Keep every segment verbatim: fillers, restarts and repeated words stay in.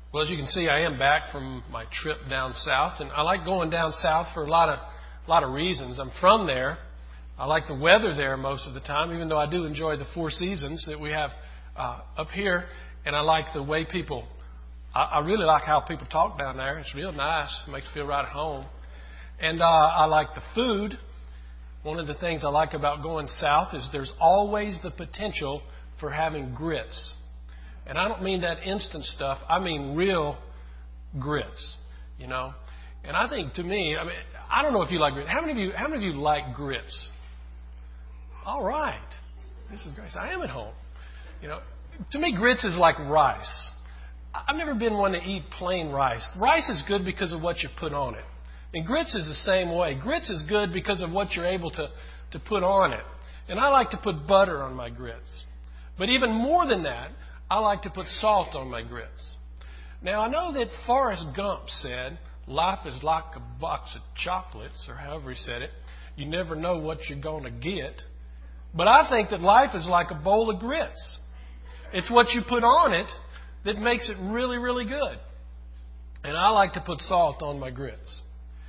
Well, as you can see, I am back from my trip down south, and I like going down south for a lot of a lot of reasons. I'm from there. I like the weather there most of the time, even though I do enjoy the four seasons that we have uh, up here, and I like the way people. I, I really like how people talk down there. It's real nice. It makes me feel right at home, and uh, I like the food. One of the things I like about going south is there's always the potential for having grits. And I don't mean that instant stuff. I mean real grits, you know. And I think to me, I mean, I don't know if you like grits. How many of you, how many of you like grits? All right. This is great. So I am at home. You know, to me, grits is like rice. I've never been one to eat plain rice. Rice is good because of what you put on it. And grits is the same way. Grits is good because of what you're able to, to put on it. And I like to put butter on my grits. But even more than that, I like to put salt on my grits. Now, I know that Forrest Gump said, life is like a box of chocolates, or however he said it. You never know what you're going to get. But I think that life is like a bowl of grits. It's what you put on it that makes it really, really good. And I like to put salt on my grits.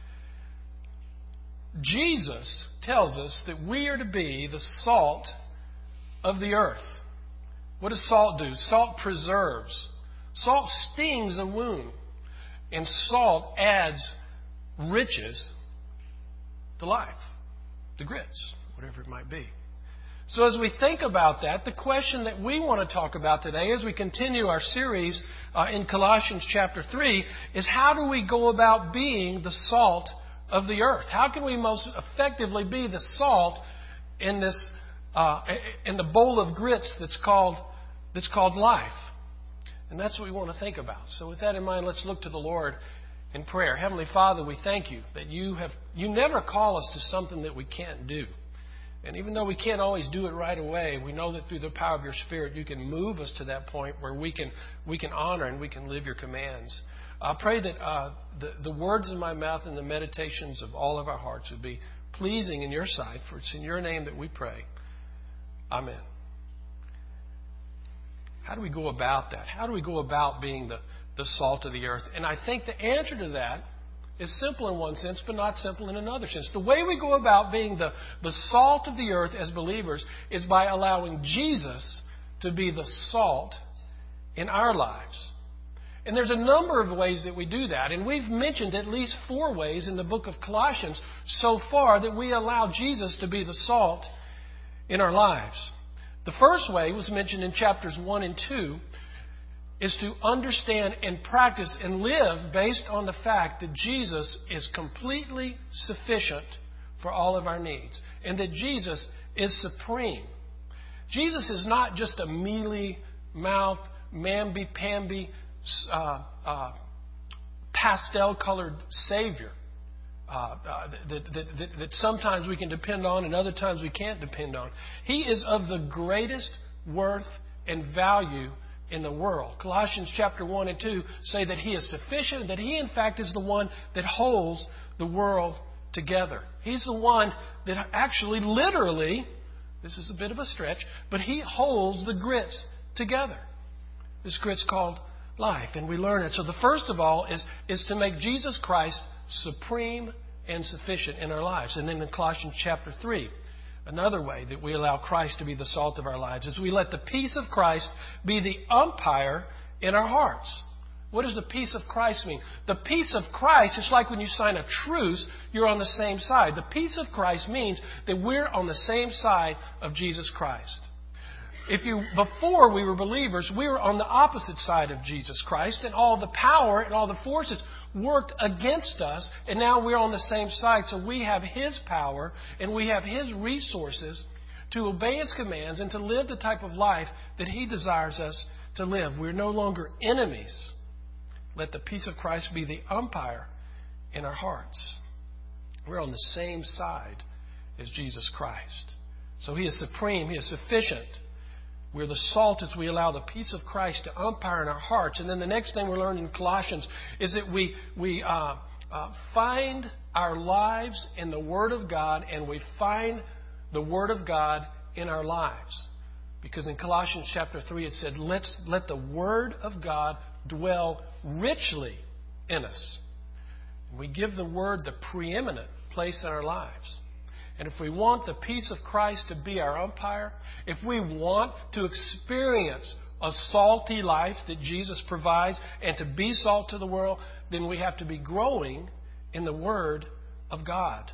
Jesus tells us that we are to be the salt of the earth. What does salt do? Salt preserves. Salt stings a wound. And salt adds riches to life, to grits, whatever it might be. So as we think about that, the question that we want to talk about today as we continue our series uh, in Colossians chapter three is how do we go about being the salt of the earth? How can we most effectively be the salt in this uh, in the bowl of grits that's called that's called life? And that's what we want to think about. So with that in mind, let's look to the Lord in prayer. Heavenly Father, we thank you that you have you never call us to something that we can't do. And even though we can't always do it right away, we know that through the power of your Spirit, you can move us to that point where we can we can honor and we can live your commands. I pray that uh, the, the words in my mouth and the meditations of all of our hearts would be pleasing in your sight, for it's in your name that we pray. Amen. How do we go about that? How do we go about being the, the salt of the earth? And I think the answer to that is simple in one sense, but not simple in another sense. The way we go about being the, the salt of the earth as believers is by allowing Jesus to be the salt in our lives. And there's a number of ways that we do that. And we've mentioned at least four ways in the book of Colossians so far that we allow Jesus to be the salt in our lives. The first way was mentioned in chapters one and two is to understand and practice and live based on the fact that Jesus is completely sufficient for all of our needs and that Jesus is supreme. Jesus is not just a mealy-mouthed, mamby-pamby, uh, uh, pastel-colored Savior uh, uh, that, that, that, that sometimes we can depend on and other times we can't depend on. He is of the greatest worth and value in the world. Colossians chapter one and two say that He is sufficient, that He in fact is the one that holds the world together. He's the one that actually literally, this is a bit of a stretch, but He holds the grits together. This grit's called life, and we learn it. So the first of all is, is to make Jesus Christ supreme and sufficient in our lives. And then in Colossians chapter three, another way that we allow Christ to be the salt of our lives is we let the peace of Christ be the umpire in our hearts. What does the peace of Christ mean? The peace of Christ is like when you sign a truce, you're on the same side. The peace of Christ means that we're on the same side of Jesus Christ. If you, before we were believers, we were on the opposite side of Jesus Christ, and all the power and all the forces worked against us, and now we're on the same side. So we have His power and we have His resources to obey His commands and to live the type of life that He desires us to live. We're no longer enemies. Let the peace of Christ be the umpire in our hearts. We're on the same side as Jesus Christ. So He is supreme. He is sufficient. We're the salt as we allow the peace of Christ to umpire in our hearts. And then the next thing we're learning in Colossians is that we we uh, uh, find our lives in the Word of God, and we find the Word of God in our lives. Because in Colossians chapter three it said, Let's let the Word of God dwell richly in us. We give the Word the preeminent place in our lives. And if we want the peace of Christ to be our umpire, if we want to experience a salty life that Jesus provides and to be salt to the world, then we have to be growing in the Word of God.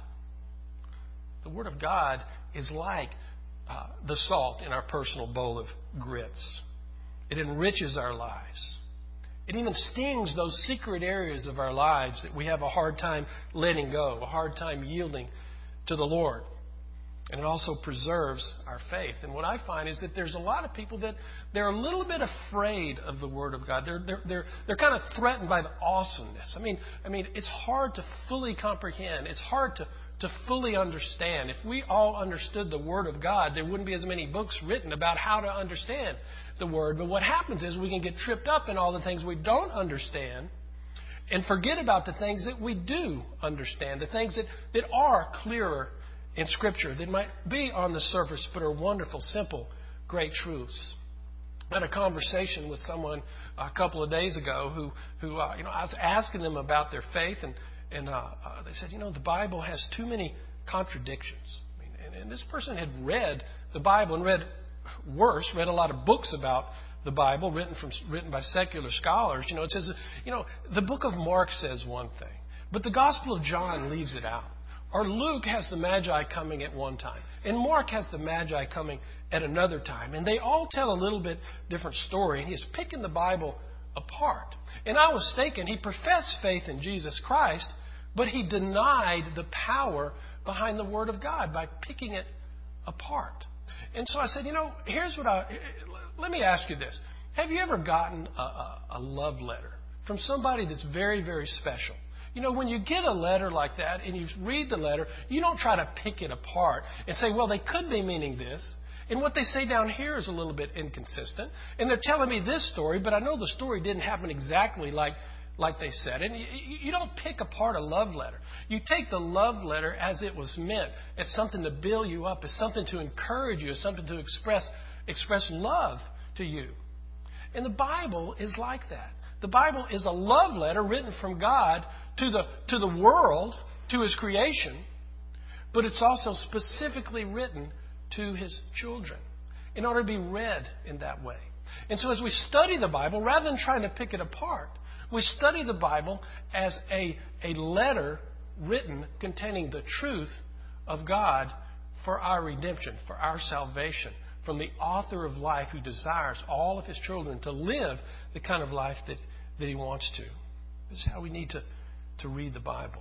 The Word of God is like uh, the salt in our personal bowl of grits. It enriches our lives. It even stings those secret areas of our lives that we have a hard time letting go, a hard time yielding to the Lord. And it also preserves our faith. And what I find is that there's a lot of people that they're a little bit afraid of the Word of God. They're they're they're, they're kind of threatened by the awesomeness. I mean, I mean, it's hard to fully comprehend. It's hard to to fully understand. If we all understood the Word of God, there wouldn't be as many books written about how to understand the Word. But what happens is we can get tripped up in all the things we don't understand and forget about the things that we do understand, the things that, that are clearer in Scripture, that might be on the surface but are wonderful, simple, great truths. I had a conversation with someone a couple of days ago who, who uh, you know, I was asking them about their faith, and And uh, uh, they said, you know, the Bible has too many contradictions. I mean, and, and this person had read the Bible and read worse, read a lot of books about the Bible written from written by secular scholars. You know, it says, you know, the book of Mark says one thing, but the Gospel of John leaves it out. Or Luke has the Magi coming at one time, and Mark has the Magi coming at another time, and they all tell a little bit different story. And he's picking the Bible apart. And I was thinking, he professed faith in Jesus Christ, but he denied the power behind the Word of God by picking it apart. And so I said, you know, here's what I, let me ask you this. Have you ever gotten a, a, a love letter from somebody that's very, very special? You know, when you get a letter like that and you read the letter, you don't try to pick it apart and say, well, they could be meaning this. And what they say down here is a little bit inconsistent. And they're telling me this story, but I know the story didn't happen exactly like, like they said. And you, you don't pick apart a love letter. You take the love letter as it was meant, as something to build you up, as something to encourage you, as something to express, express love to you. And the Bible is like that. The Bible is a love letter written from God to the, to the world, to His creation, but it's also specifically written to His children in order to be read in that way. And so as we study the Bible, rather than trying to pick it apart, we study the Bible as a, a letter written containing the truth of God for our redemption, for our salvation, from the author of life who desires all of His children to live the kind of life that, that He wants to. This is how we need to, to read the Bible.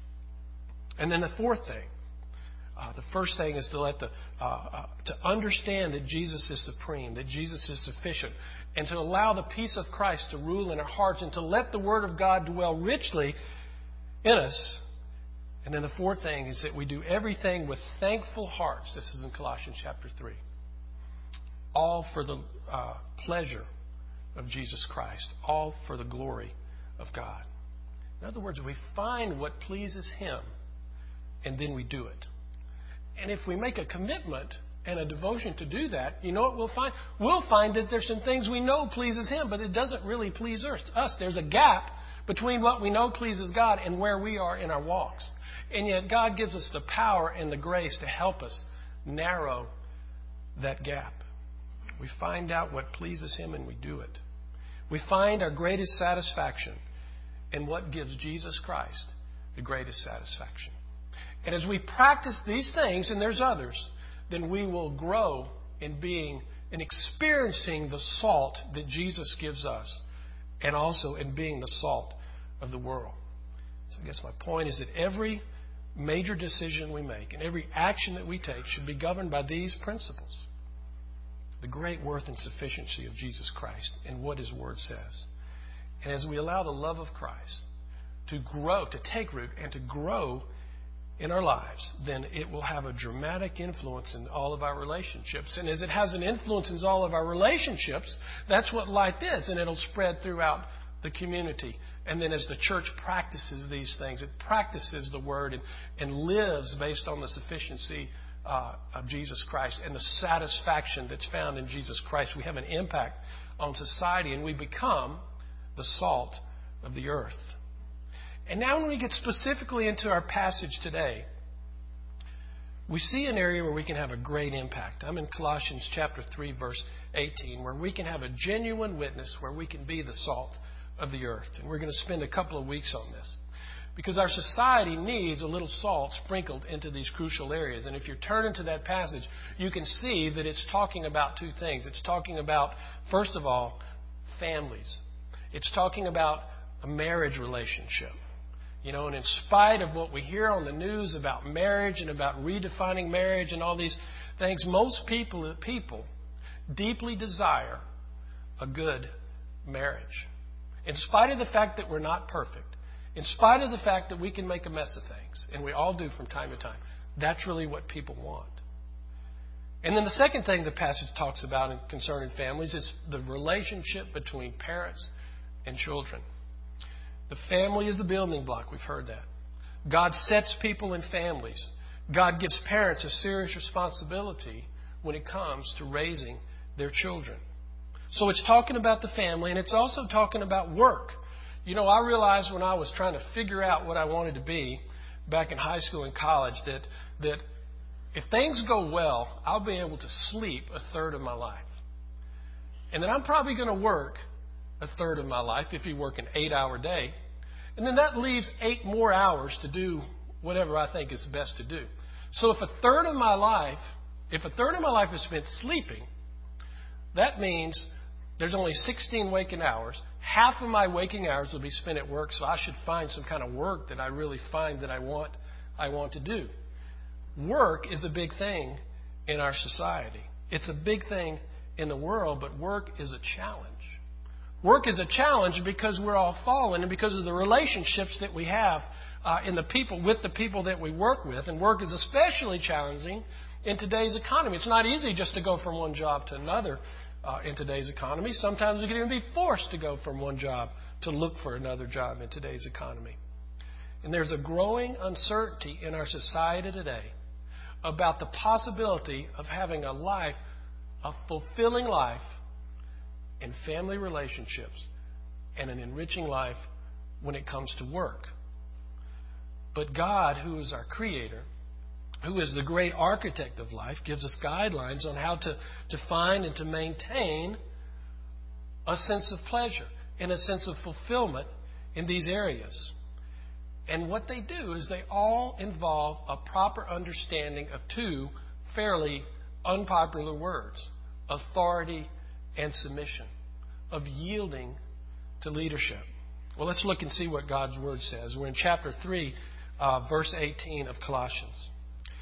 And then the fourth thing, Uh, the first thing is to let the uh, uh, to understand that Jesus is supreme, that Jesus is sufficient, and to allow the peace of Christ to rule in our hearts, and to let the Word of God dwell richly in us. And then the fourth thing is that we do everything with thankful hearts. This is in Colossians chapter three. All for the uh, pleasure of Jesus Christ, all for the glory of God. In other words, we find what pleases Him, and then we do it. And if we make a commitment and a devotion to do that, you know what we'll find? We'll find that there's some things we know pleases Him, but it doesn't really please us. There's a gap between what we know pleases God and where we are in our walks. And yet God gives us the power and the grace to help us narrow that gap. We find out what pleases Him and we do it. We find our greatest satisfaction in what gives Jesus Christ the greatest satisfaction. And as we practice these things, and there's others, then we will grow in being and experiencing the salt that Jesus gives us, and also in being the salt of the world. So I guess my point is that every major decision we make and every action that we take should be governed by these principles. The great worth and sufficiency of Jesus Christ and what His Word says. And as we allow the love of Christ to grow, to take root and to grow in our lives, then it will have a dramatic influence in all of our relationships. And as it has an influence in all of our relationships, that's what life is. And it'll spread throughout the community. And then as the church practices these things, it practices the Word and, and lives based on the sufficiency uh, of Jesus Christ and the satisfaction that's found in Jesus Christ. We have an impact on society, and we become the salt of the earth. And now when we get specifically into our passage today, we see an area where we can have a great impact. I'm in Colossians chapter three, verse eighteen, where we can have a genuine witness, where we can be the salt of the earth. And we're going to spend a couple of weeks on this, because our society needs a little salt sprinkled into these crucial areas. And if you turn into that passage, you can see that it's talking about two things. It's talking about, first of all, families. It's talking about a marriage relationship. You know, and in spite of what we hear on the news about marriage and about redefining marriage and all these things, most people, people deeply desire a good marriage. In spite of the fact that we're not perfect, in spite of the fact that we can make a mess of things, and we all do from time to time, that's really what people want. And then the second thing the passage talks about in concerning families is the relationship between parents and children. The family is the building block. We've heard that. God sets people in families. God gives parents a serious responsibility when it comes to raising their children. So it's talking about the family, and it's also talking about work. You know, I realized when I was trying to figure out what I wanted to be back in high school and college that that if things go well, I'll be able to sleep a third of my life. And then I'm probably going to work a third of my life if you work an eight-hour day. And then that leaves eight more hours to do whatever I think is best to do. So if a third of my life, if a third of my life is spent sleeping, that means there's only sixteen waking hours. Half of my waking hours will be spent at work, so I should find some kind of work that I really find that I want, I want to do. Work is a big thing in our society. It's a big thing in the world, but work is a challenge. Work is a challenge because we're all fallen and because of the relationships that we have uh, in the people with the people that we work with. And work is especially challenging in today's economy. It's not easy just to go from one job to another uh, in today's economy. Sometimes we can even be forced to go from one job to look for another job in today's economy. And there's a growing uncertainty in our society today about the possibility of having a life, a fulfilling life, in family relationships and an enriching life when it comes to work. But God, who is our Creator, who is the great architect of life, gives us guidelines on how to, to find and to maintain a sense of pleasure and a sense of fulfillment in these areas. And what they do is they all involve a proper understanding of two fairly unpopular words: authority and submission, of yielding to leadership. Well, let's look and see what God's Word says. We're in chapter three, uh, verse eighteen of Colossians.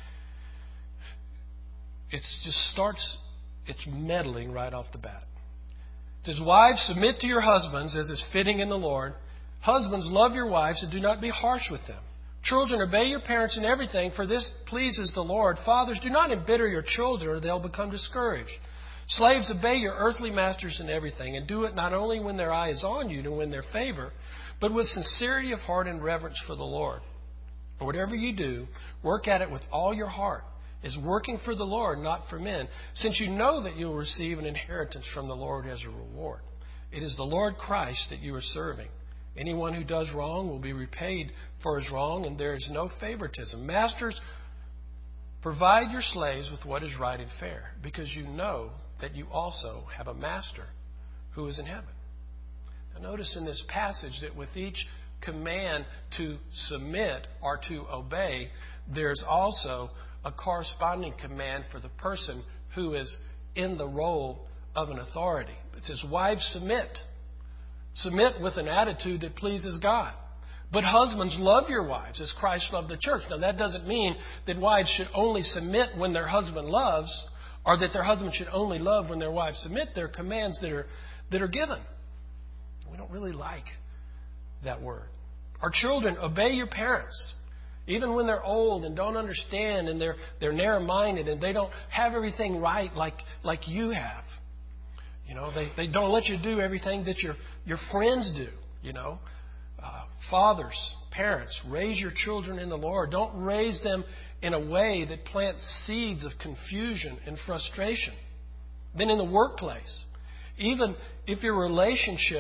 It just starts, it's meddling right off the bat. It says, "Wives, submit to your husbands as is fitting in the Lord. Husbands, love your wives and do not be harsh with them. Children, obey your parents in everything, for this pleases the Lord. Fathers, do not embitter your children, or they'll become discouraged. Slaves, obey your earthly masters in everything, and do it not only when their eye is on you to win their favor, but with sincerity of heart and reverence for the Lord. Whatever you do, work at it with all your heart, as working for the Lord, not for men, since you know that you will receive an inheritance from the Lord as a reward. It is the Lord Christ that you are serving. Anyone who does wrong will be repaid for his wrong, and there is no favoritism. Masters, provide your slaves with what is right and fair, because you know that you also have a master who is in heaven." Now notice in this passage that with each command to submit or to obey, there's also a corresponding command for the person who is in the role of an authority. It says, "Wives, submit." Submit with an attitude that pleases God. "But husbands, love your wives as Christ loved the church." Now, that doesn't mean that wives should only submit when their husband loves, or that their husband should only love when their wives submit. They're commands that are that are given. We don't really like that word. "Our children, obey your parents, even when they're old and don't understand and they're they're narrow-minded and they don't have everything right like like you have. You know, they, they don't let you do everything that your your friends do, you know. Uh, fathers, parents, raise your children in the Lord. Don't raise them in a way that plants seeds of confusion and frustration. Then in the workplace, even if your relationship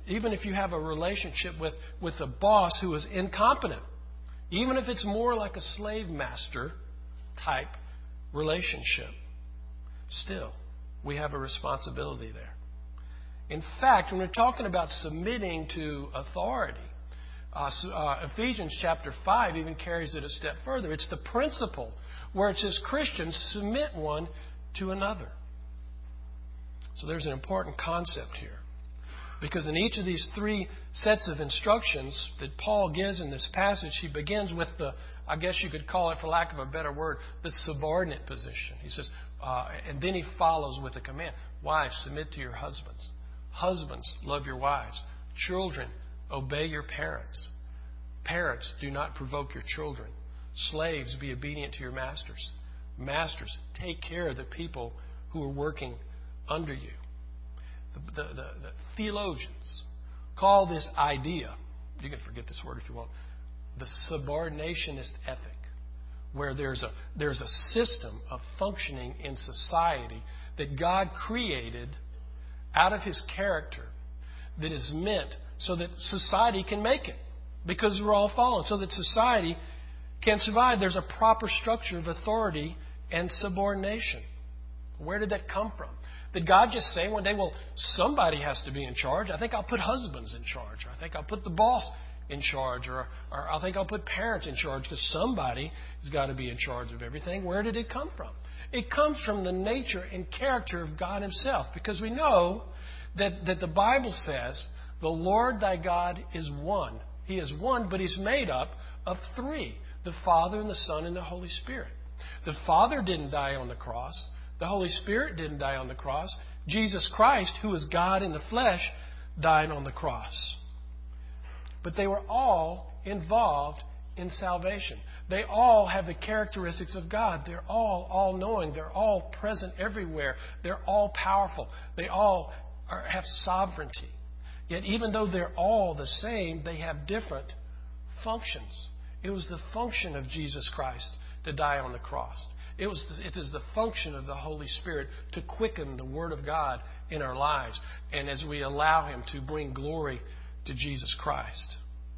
even if you have a relationship with, with a boss who is incompetent, even if it's more like a slave master type relationship, still, we have a responsibility there. In fact, when we're talking about submitting to authority, uh, uh, Ephesians chapter five even carries it a step further. It's the principle where it says Christians submit one to another. So there's an important concept here. Because in each of these three sets of instructions that Paul gives in this passage, he begins with the, I guess you could call it, for lack of a better word, the subordinate position. He says, uh, and then he follows with a command. Wives, submit to your husbands. Husbands, love your wives. Children, obey your parents. Parents, do not provoke your children. Slaves, be obedient to your masters. Masters, take care of the people who are working under you. The, the, the, the theologians call this idea, you can forget this word if you want, the subordinationist ethic, where there's a, there's a system of functioning in society that God created out of His character that is meant so that society can make it, because we're all fallen, so that society can survive. There's a proper structure of authority and subordination. Where did that come from? Did God just say one day, well, somebody has to be in charge? I think I'll put husbands in charge. Or I think I'll put the boss in charge. Or, or I think I'll put parents in charge because somebody has got to be in charge of everything. Where did it come from? It comes from the nature and character of God Himself. Because we know that, that the Bible says the Lord thy God is one. He is one, but He's made up of three. The Father and the Son and the Holy Spirit. The Father didn't die on the cross. The Holy Spirit didn't die on the cross. Jesus Christ, who is God in the flesh, died on the cross. But they were all involved in salvation. They all have the characteristics of God. They're all all-knowing. They're all present everywhere. They're all powerful. They all are, have sovereignty. Yet even though they're all the same, they have different functions. It was the function of Jesus Christ to die on the cross. It was, it is the function of the Holy Spirit to quicken the Word of God in our lives, and as we allow Him to bring glory to Jesus Christ.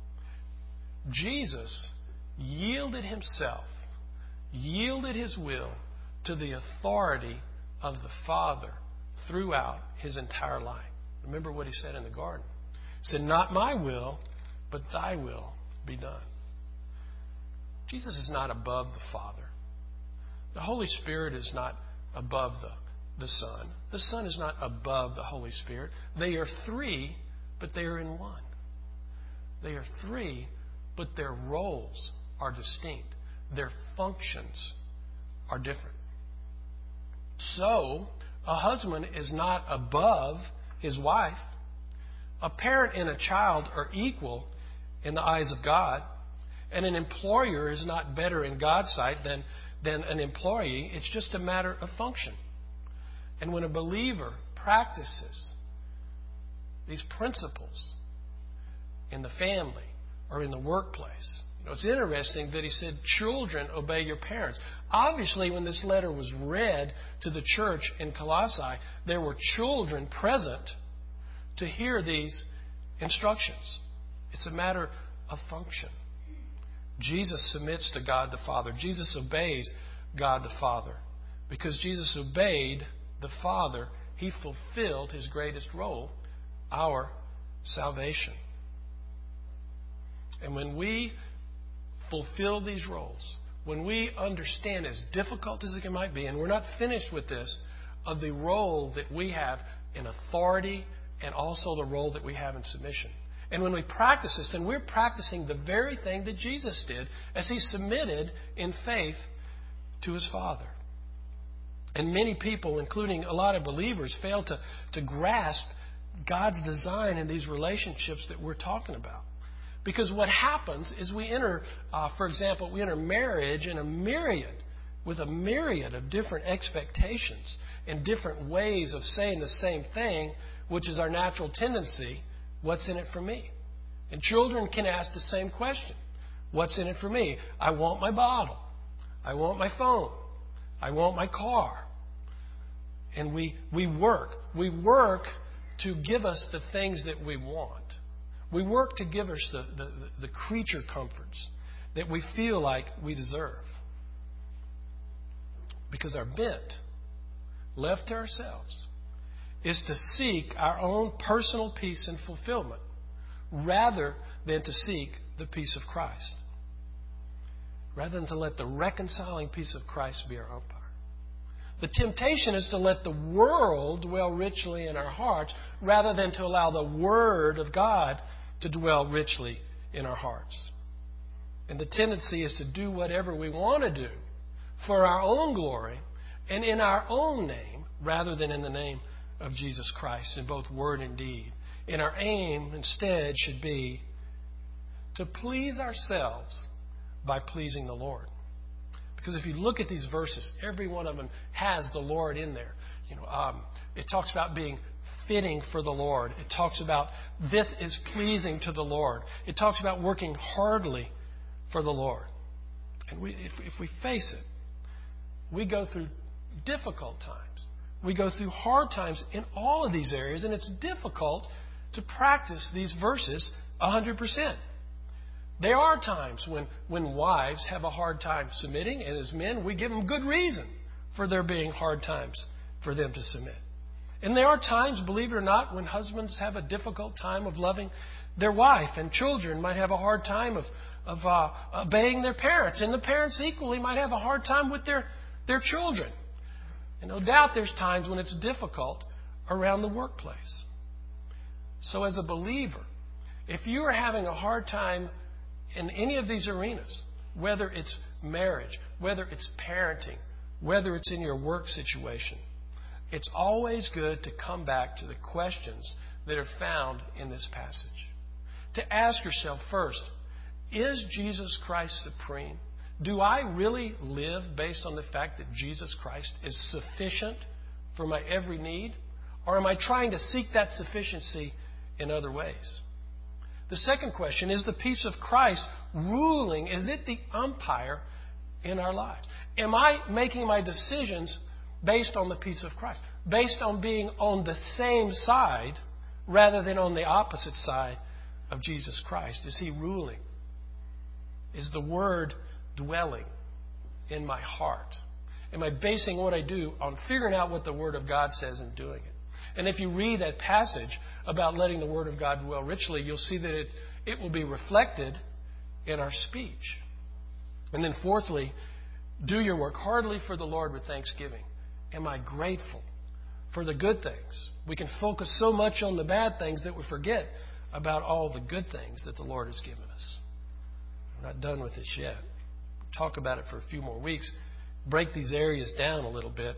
Jesus yielded Himself, yielded His will to the authority of the Father throughout His entire life. Remember what He said in the garden. He said, not my will, but thy will be done. Jesus is not above the Father. The Holy Spirit is not above the, the Son. The Son is not above the Holy Spirit. They are three, but they are in one. They are three, but their roles are distinct. Their functions are different. So, a husband is not above his wife. A parent and a child are equal in the eyes of God. And an employer is not better in God's sight than than an employee. It's just a matter of function. And when a believer practices these principles in the family or in the workplace, you know, it's interesting that he said, children, obey your parents. Obviously, when this letter was read to the church in Colossae, there were children present to hear these instructions. It's a matter of function. Jesus submits to God the Father. Jesus obeys God the Father. Because Jesus obeyed the Father, He fulfilled His greatest role, our salvation. And when we fulfill these roles, when we understand, as difficult as it might be, and we're not finished with this, of the role that we have in authority and also the role that we have in submission. And when we practice this, then we're practicing the very thing that Jesus did as He submitted in faith to His Father. And many people, including a lot of believers, fail to, to grasp God's design in these relationships that we're talking about. Because what happens is we enter, uh, for example, we enter marriage in a myriad, with a myriad of different expectations and different ways of saying the same thing, which is our natural tendency. What's in it for me? And children can ask the same question. What's in it for me? I want my bottle. I want my phone. I want my car. And we, we work. We work to give us the things that we want. We work to give us the, the, the creature comforts that we feel like we deserve. Because our bent, left to ourselves, is to seek our own personal peace and fulfillment rather than to seek the peace of Christ. Rather than to let the reconciling peace of Christ be our umpire. The temptation is to let the world dwell richly in our hearts rather than to allow the Word of God to dwell richly in our hearts. And the tendency is to do whatever we want to do for our own glory and in our own name rather than in the name of Jesus Christ in both word and deed. And our aim instead should be to please ourselves by pleasing the Lord. Because if you look at these verses, every one of them has the Lord in there. You know, um, it talks about being fitting for the Lord. It talks about this is pleasing to the Lord. It talks about working hardly for the Lord. And we, if, if we face it, we go through difficult times. We go through hard times in all of these areas, and it's difficult to practice these verses one hundred percent. There are times when, when wives have a hard time submitting, and as men, we give them good reason for there being hard times for them to submit. And there are times, believe it or not, when husbands have a difficult time of loving their wife, and children might have a hard time of, of uh, obeying their parents, and the parents equally might have a hard time with their, their children. And no doubt there's times when it's difficult around the workplace. So as a believer, if you are having a hard time in any of these arenas, whether it's marriage, whether it's parenting, whether it's in your work situation, it's always good to come back to the questions that are found in this passage. To ask yourself first, is Jesus Christ supreme? Do I really live based on the fact that Jesus Christ is sufficient for my every need? Or am I trying to seek that sufficiency in other ways? The second question, is the peace of Christ ruling? Is it the umpire in our lives? Am I making my decisions based on the peace of Christ? Based on being on the same side rather than on the opposite side of Jesus Christ? Is He ruling? Is the Word dwelling in my heart? Am I basing what I do on figuring out what the Word of God says and doing it? And if you read that passage about letting the Word of God dwell richly, you'll see that it, it will be reflected in our speech. And then fourthly, do your work heartily for the Lord with thanksgiving. Am I grateful for the good things? We can focus so much on the bad things that we forget about all the good things that the Lord has given us. We're not done with this yet. We'll talk about it for a few more weeks. Break these areas down a little bit.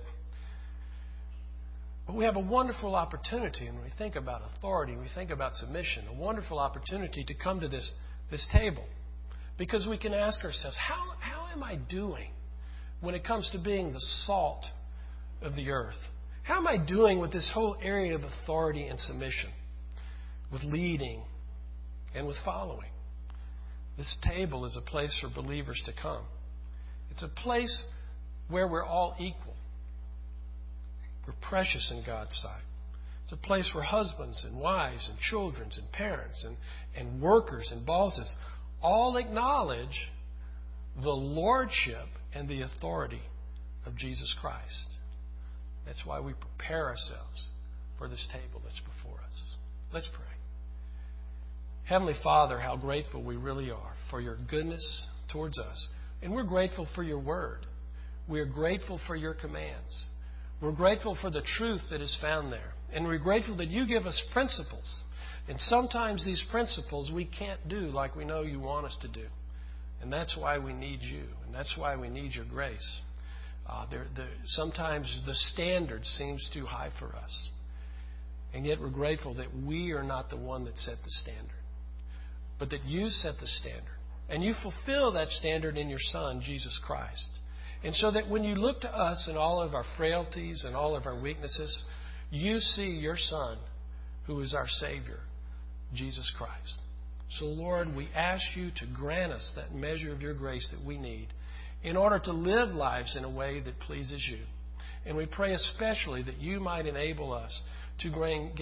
But we have a wonderful opportunity, and when we think about authority, we think about submission, a wonderful opportunity to come to this, this table. Because we can ask ourselves, how, how am I doing when it comes to being the salt of the earth? How am I doing with this whole area of authority and submission? With leading and with following. This table is a place for believers to come. It's a place where we're all equal. We're precious in God's sight. It's a place where husbands and wives and children and parents and, and workers and bosses all acknowledge the lordship and the authority of Jesus Christ. That's why we prepare ourselves for this table that's before us. Let's pray. Heavenly Father, how grateful we really are for your goodness towards us. And we're grateful for your word. We are grateful for your commands. We're grateful for the truth that is found there. And we're grateful that you give us principles. And sometimes these principles we can't do like we know you want us to do. And that's why we need you. And that's why we need your grace. Uh, they're, they're, sometimes the standard seems too high for us. And yet we're grateful that we are not the one that set the standard. But that you set the standard. And you fulfill that standard in your Son, Jesus Christ. And so that when you look to us in all of our frailties and all of our weaknesses, you see your Son, who is our Savior, Jesus Christ. So, Lord, we ask you to grant us that measure of your grace that we need in order to live lives in a way that pleases you. And we pray especially that you might enable us to gain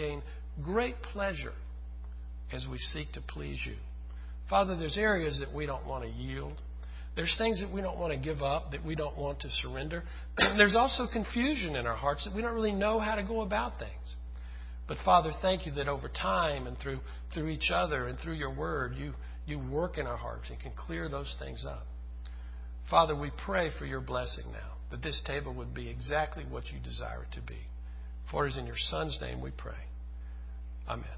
great pleasure as we seek to please you. Father, there's areas that we don't want to yield. There's things that we don't want to give up, that we don't want to surrender. There's also confusion in our hearts that we don't really know how to go about things. But Father, thank you that over time and through through each other and through your word, you, you work in our hearts and can clear those things up. Father, we pray for your blessing now, that this table would be exactly what you desire it to be. For it is in your Son's name we pray. Amen.